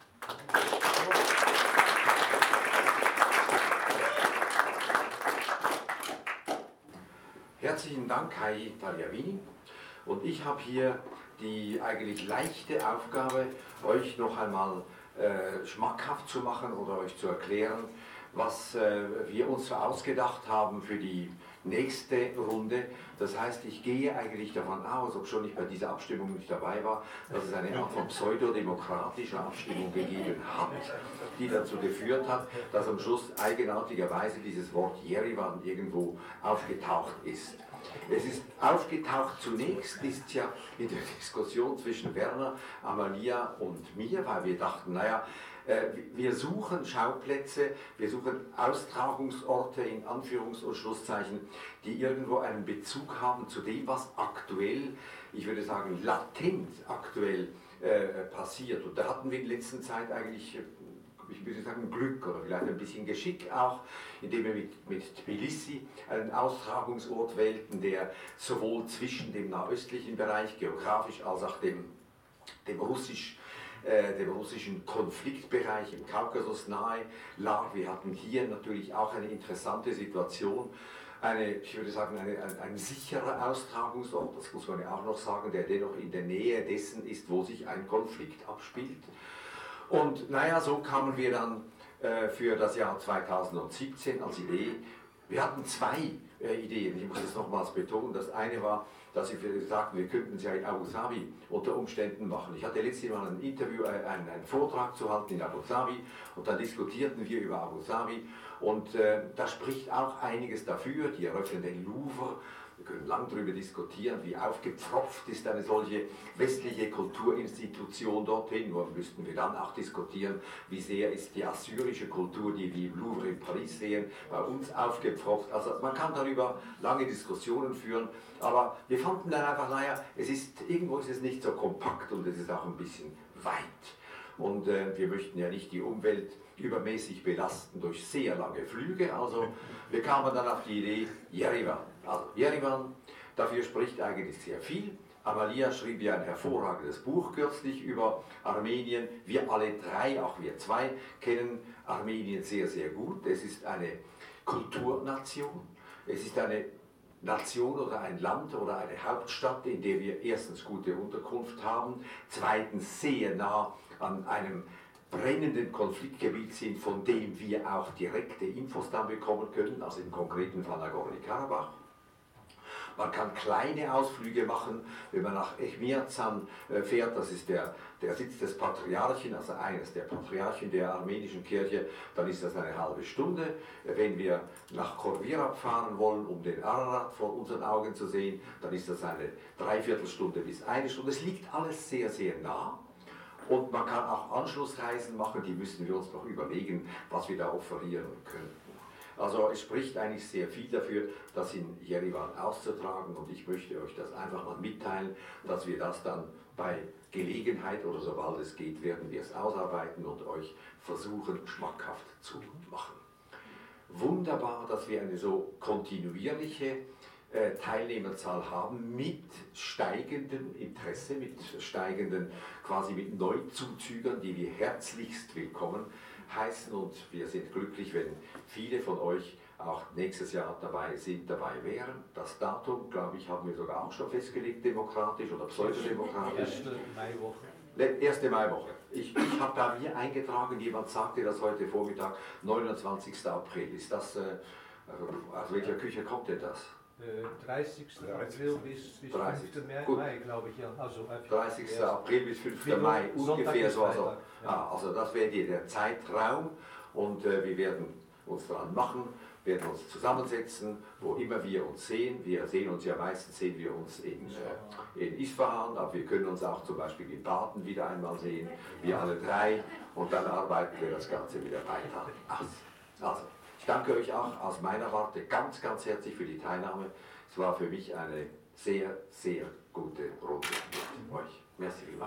Herzlichen Dank, Kai Tagliavini. Und ich habe hier die eigentlich leichte Aufgabe, euch noch einmal äh, schmackhaft zu machen oder euch zu erklären, was äh, wir uns so ausgedacht haben für die nächste Runde. Das heißt, ich gehe eigentlich davon aus, obschon ich bei dieser Abstimmung nicht dabei war, dass es eine Art von pseudodemokratischer Abstimmung gegeben hat, die dazu geführt hat, dass am Schluss eigenartigerweise dieses Wort Jerewan irgendwo aufgetaucht ist. Es ist aufgetaucht zunächst, ist ja in der Diskussion zwischen Werner, Amalia und mir, weil wir dachten, naja, wir suchen Schauplätze, wir suchen Austragungsorte in Anführungs- und Schlusszeichen, die irgendwo einen Bezug haben zu dem, was aktuell, ich würde sagen latent aktuell äh, passiert. Und da hatten wir in letzter Zeit eigentlich, ich würde sagen Glück oder vielleicht ein bisschen Geschick auch, indem wir mit, mit Tbilisi einen Austragungsort wählten, der sowohl zwischen dem nahöstlichen Bereich geografisch als auch dem, dem russisch dem russischen Konfliktbereich im Kaukasus nahe lag. Wir hatten hier natürlich auch eine interessante Situation, eine, ich würde sagen, eine, ein, ein sicherer Austragungsort, das muss man ja auch noch sagen, der dennoch in der Nähe dessen ist, wo sich ein Konflikt abspielt. Und naja, so kamen wir dann äh, für das Jahr zweitausendsiebzehn als Idee. Wir hatten zwei äh, Ideen, ich muss es nochmals betonen. Das eine war, dass sie sagten, wir könnten es ja in Abu Dhabi unter Umständen machen. Ich hatte letztes Mal ein Interview, einen, einen Vortrag zu halten in Abu Dhabi und dann diskutierten wir über Abu Dhabi und äh, da spricht auch einiges dafür, die Eröffnung den Louvre. Wir können lang darüber diskutieren, wie aufgepfropft ist eine solche westliche Kulturinstitution dorthin. Nur müssten wir dann auch diskutieren, wie sehr ist die assyrische Kultur, die wir im Louvre in Paris sehen, bei uns aufgepfropft. Also man kann darüber lange Diskussionen führen, aber wir fanden dann einfach, naja, es ist, irgendwo ist es nicht so kompakt und es ist auch ein bisschen weit. Und äh, wir möchten ja nicht die Umwelt übermäßig belasten durch sehr lange Flüge, also wir kamen dann auf die Idee Jerewan. Also Jerewan, dafür spricht eigentlich sehr viel. Amalia schrieb ja ein hervorragendes Buch kürzlich über Armenien. Wir alle drei, auch wir zwei, kennen Armenien sehr, sehr gut. Es ist eine Kulturnation, es ist eine Nation oder ein Land oder eine Hauptstadt, in der wir erstens gute Unterkunft haben, zweitens sehr nah an einem brennenden Konfliktgebiet sind, von dem wir auch direkte Infos dann bekommen können, also im konkreten Fall Nagorno-Karabach. Man kann kleine Ausflüge machen, wenn man nach Echmiadzan fährt, das ist der, der Sitz des Patriarchen, also eines der Patriarchen der armenischen Kirche, dann ist das eine halbe Stunde. Wenn wir nach Khorvirab fahren wollen, um den Ararat vor unseren Augen zu sehen, dann ist das eine Dreiviertelstunde bis eine Stunde. Es liegt alles sehr, sehr nah. Und man kann auch Anschlussreisen machen, die müssen wir uns noch überlegen, was wir da offerieren könnten. Also es spricht eigentlich sehr viel dafür, das in Jerewan auszutragen, und ich möchte euch das einfach mal mitteilen, dass wir das dann bei Gelegenheit oder sobald es geht, werden wir es ausarbeiten und euch versuchen, schmackhaft zu machen. Wunderbar, dass wir eine so kontinuierliche äh, Teilnehmerzahl haben mit steigendem Interesse, mit steigenden, quasi mit Neuzuzügern, die wir herzlichst willkommen heißen, und wir sind glücklich, wenn viele von euch auch nächstes Jahr dabei sind, dabei wären. Das Datum, glaube ich, haben wir sogar auch schon festgelegt, demokratisch oder pseudodemokratisch. Erste Maiwoche. Erste Maiwoche. Ich, ich habe da mir eingetragen, jemand sagte das heute Vormittag, neunundzwanzigsten April. Ist das, äh, aus welcher Küche kommt denn das? dreißigsten April bis, bis fünften Mai, glaube ich, ja. Also dreißigsten April bis fünften Mai, ungefähr so. Also, ja. ah, also das wäre der Zeitraum, und äh, wir werden uns daran machen, werden uns zusammensetzen, wo immer wir uns sehen. Wir sehen uns ja meistens, sehen wir uns in, äh, in Isfahan, aber wir können uns auch zum Beispiel in Baden wieder einmal sehen, wir alle drei, und dann arbeiten wir das Ganze wieder weiter aus. Also, ich danke euch auch aus meiner Warte ganz, ganz herzlich für die Teilnahme. Es war für mich eine sehr, sehr gute Runde mit euch. Merci vielmals.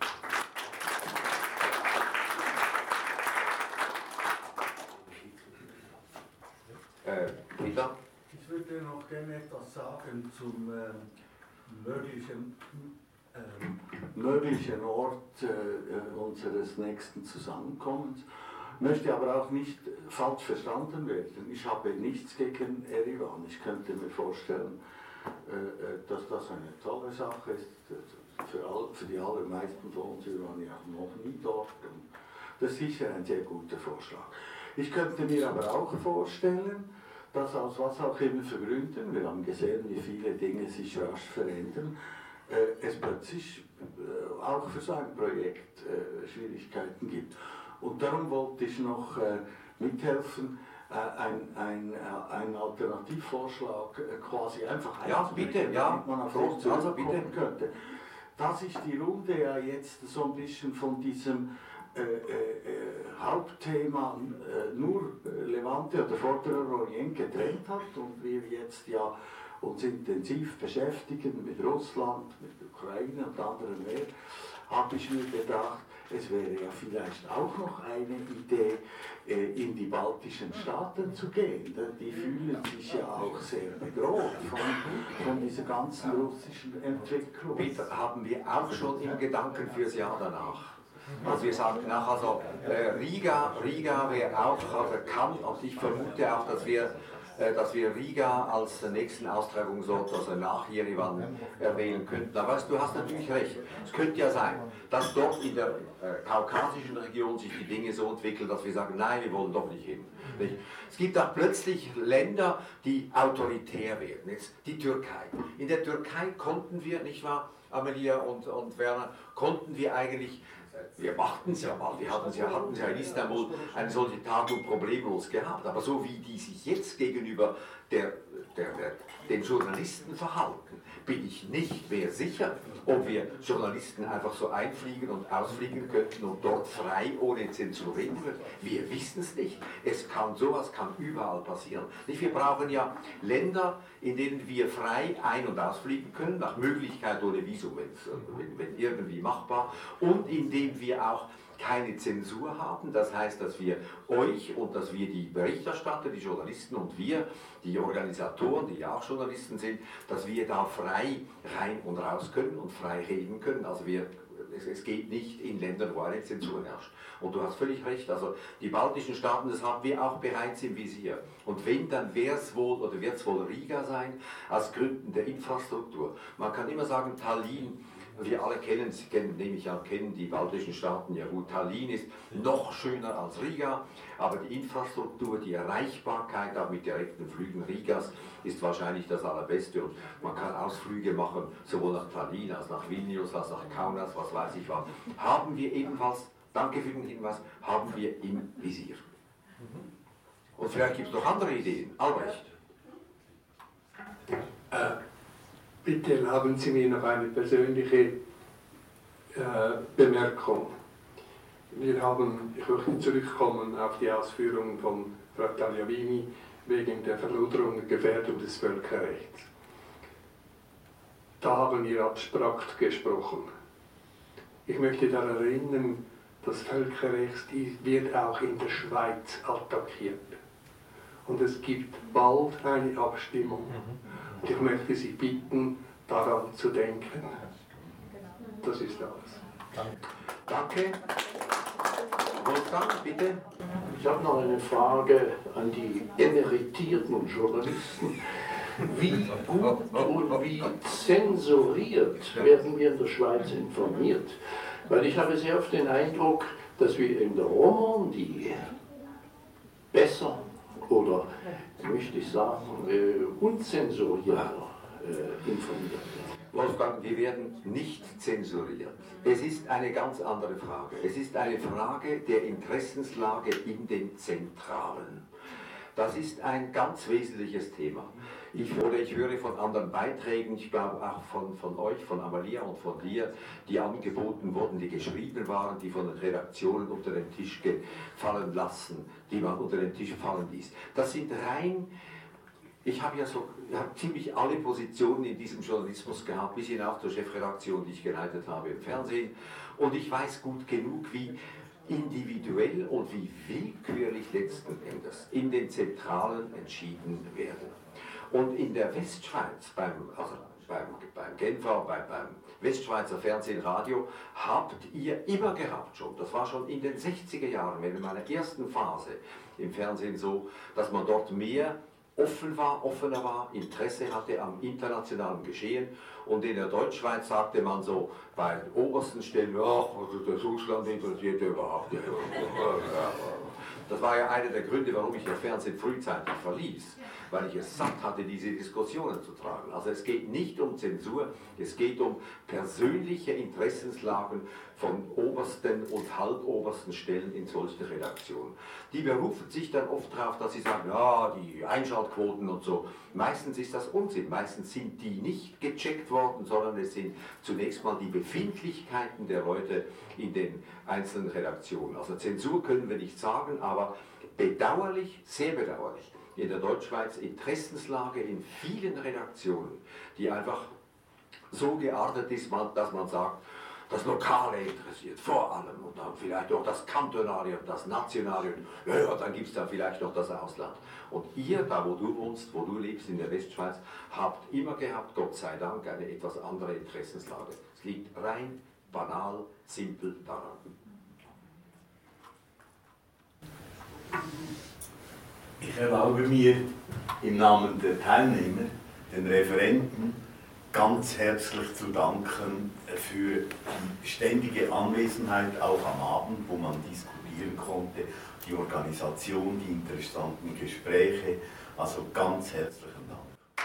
Äh, Peter? Ich würde noch gerne etwas sagen zum ähm, möglichen, ähm, möglichen Ort äh, unseres nächsten Zusammenkommens. Möchte aber auch nicht falsch verstanden werden. Ich habe nichts gegen Erivan. Ich könnte mir vorstellen, äh, dass das eine tolle Sache ist. Für, all, für die allermeisten von uns, wir waren ja noch nie dort. Und das ist sicher ein sehr guter Vorschlag. Ich könnte mir aber auch vorstellen, dass aus was auch immer für Gründen, wir haben gesehen, wie viele Dinge sich rasch verändern, äh, es plötzlich äh, auch für so ein Projekt äh, Schwierigkeiten gibt. Und darum wollte ich noch äh, mithelfen, äh, ein, ein, äh, einen Alternativvorschlag äh, quasi einfach ja, bitte, ja, damit man auf Prost, das also zurückkommen bitte. könnte. Da sich die Runde ja jetzt so ein bisschen von diesem äh, äh, Hauptthema äh, nur Levante oder Vorderer Orient getrennt hat und wir jetzt ja uns intensiv beschäftigen mit Russland, mit Ukraine und anderen mehr, habe ich mir gedacht, es wäre ja vielleicht auch noch eine Idee, äh, in die baltischen Staaten zu gehen. Die fühlen sich ja auch sehr bedroht von, von dieser ganzen russischen Entwicklung. Peter, haben wir auch schon im Gedanken fürs Jahr danach. Also wir sagen nach, also äh, Riga, Riga wäre auch, also kann, also ich vermute auch, dass wir dass wir Riga als nächsten Austragungsort, also nach Jerewan, erwählen könnten. Aber weißt, du hast natürlich recht. Es könnte ja sein, dass dort in der äh, kaukasischen Region sich die Dinge so entwickeln, dass wir sagen, nein, wir wollen doch nicht hin. Nicht? Es gibt auch plötzlich Länder, die autoritär werden. Jetzt die Türkei. In der Türkei konnten wir, nicht wahr, Amelia und, und Werner, konnten wir eigentlich, wir machten es ja mal, wir hatten es ja, hatten es ja in Istanbul eine solche Tagung problemlos gehabt, aber so wie die sich jetzt gegenüber der, der, der, den Journalisten verhalten, bin ich nicht mehr sicher, ob wir Journalisten einfach so einfliegen und ausfliegen könnten und dort frei ohne Zensur reden würden. Wir wissen es nicht. Es kann, sowas kann überall passieren. Nicht? Wir brauchen ja Länder, in denen wir frei ein- und ausfliegen können, nach Möglichkeit ohne Visum, wenn, wenn irgendwie machbar, und in denen wir auch keine Zensur haben. Das heißt, dass wir euch und dass wir die Berichterstatter, die Journalisten und wir, die Organisatoren, die ja auch Journalisten sind, dass wir da frei rein und raus können und frei reden können. Also wir, es, es geht nicht in Ländern, wo eine Zensur herrscht. Und du hast völlig recht, also die baltischen Staaten, das haben wir auch bereits im Visier. Und wenn, dann wäre es wohl oder wird es wohl Riga sein, aus Gründen der Infrastruktur. Man kann immer sagen, Tallinn, wir alle kennen, Sie kennen, nehme ich an, kennen die baltischen Staaten ja gut. Tallinn ist noch schöner als Riga, aber die Infrastruktur, die Erreichbarkeit auch mit direkten Flügen Rigas ist wahrscheinlich das Allerbeste. Und man kann Ausflüge machen, sowohl nach Tallinn als nach Vilnius, als nach Kaunas, was weiß ich was. Haben wir ebenfalls, danke für den Hinweis, haben wir im Visier. Und vielleicht gibt es noch andere Ideen. Albrecht. Äh. Bitte erlauben Sie mir noch eine persönliche äh, Bemerkung. Wir haben, ich möchte zurückkommen auf die Ausführungen von Frau Tagliavini wegen der Verluderung und Gefährdung des Völkerrechts. Da haben wir abstrakt gesprochen. Ich möchte daran erinnern, das Völkerrecht wird auch in der Schweiz attackiert. Und es gibt bald eine Abstimmung. Und ich möchte Sie bitten, daran zu denken. Das ist alles. Danke. Wolfgang, bitte. Ich habe noch eine Frage an die emeritierten Journalisten. Wie gut und wie zensuriert werden wir in der Schweiz informiert? Weil ich habe sehr oft den Eindruck, dass wir in der Romandie besser oder, möchte ich sagen, äh, unzensurierter äh, informiert werden. Wolfgang, wir werden nicht zensuriert. Es ist eine ganz andere Frage. Es ist eine Frage der Interessenslage in den Zentralen. Das ist ein ganz wesentliches Thema. Ich, oder ich höre von anderen Beiträgen, ich glaube auch von, von euch, von Amalia und von dir, die angeboten wurden, die geschrieben waren, die von den Redaktionen unter den Tisch gefallen lassen, die man unter den Tisch fallen ließ. Das sind rein... Ich habe ja so ich habe ziemlich alle Positionen in diesem Journalismus gehabt, bis hinauf zur Chefredaktion, die ich geleitet habe im Fernsehen. Und ich weiß gut genug, wie individuell und wie willkürlich letzten Endes in den Zentralen entschieden werden. Und in der Westschweiz, beim, also beim, beim Genfer, beim, beim Westschweizer Fernsehen, Radio, habt ihr immer gehabt schon, das war schon in den sechziger Jahren, in meiner ersten Phase im Fernsehen so, dass man dort mehr offen war, offener war, Interesse hatte am internationalen Geschehen. Und in der Deutschschweiz sagte man so bei obersten Stellen, ach, das Russland interessiert überhaupt nicht. Das war ja einer der Gründe, warum ich das Fernsehen frühzeitig verließ, weil ich es satt hatte, diese Diskussionen zu tragen. Also es geht nicht um Zensur, es geht um persönliche Interessenslagen von obersten und halbobersten Stellen in solchen Redaktionen. Die berufen sich dann oft darauf, dass sie sagen, ja, die Einschaltquoten und so. Meistens ist das Unsinn, meistens sind die nicht gecheckt worden, sondern es sind zunächst mal die Befindlichkeiten der Leute in den einzelnen Redaktionen. Also Zensur können wir nicht sagen, aber bedauerlich, sehr bedauerlich, in der Deutschschweiz Interessenslage in vielen Redaktionen, die einfach so geartet ist, dass man sagt, das Lokale interessiert vor allem und dann vielleicht auch das Kantonale und das Nationale und ja, dann gibt es dann vielleicht noch das Ausland. Und ihr, da wo du wohnst, wo du lebst in der Westschweiz, habt immer gehabt, Gott sei Dank, eine etwas andere Interessenslage. Es liegt rein, banal, simpel daran. Ich erlaube mir im Namen der Teilnehmer, den Referenten, ganz herzlich zu danken für die ständige Anwesenheit, auch am Abend, wo man diskutieren konnte, die Organisation, die interessanten Gespräche. Also ganz herzlichen Dank.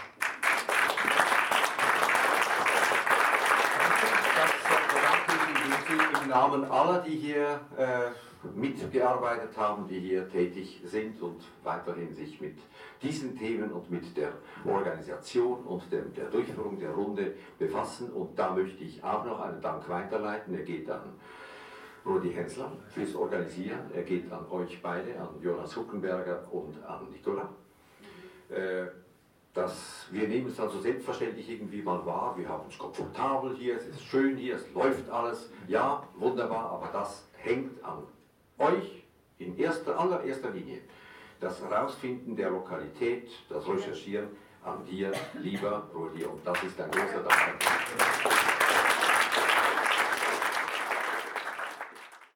Das bedanke ich im Namen aller, die hier äh, mitgearbeitet haben, die hier tätig sind und weiterhin sich mit diesen Themen und mit der Organisation und der, der Durchführung der Runde befassen. Und da möchte ich auch noch einen Dank weiterleiten. Er geht an Rudi Hensler fürs Organisieren, er geht an euch beide, an Jonas Huckenberger und an Nicola. Äh, Das, wir nehmen es dann so selbstverständlich irgendwie mal wahr, wir haben es komfortabel hier, es ist schön hier, es läuft alles, ja, wunderbar, aber das hängt an euch in erster, allererster Linie. Das Herausfinden der Lokalität, das Recherchieren an dir, lieber Rudi, und das ist ein großer Dank.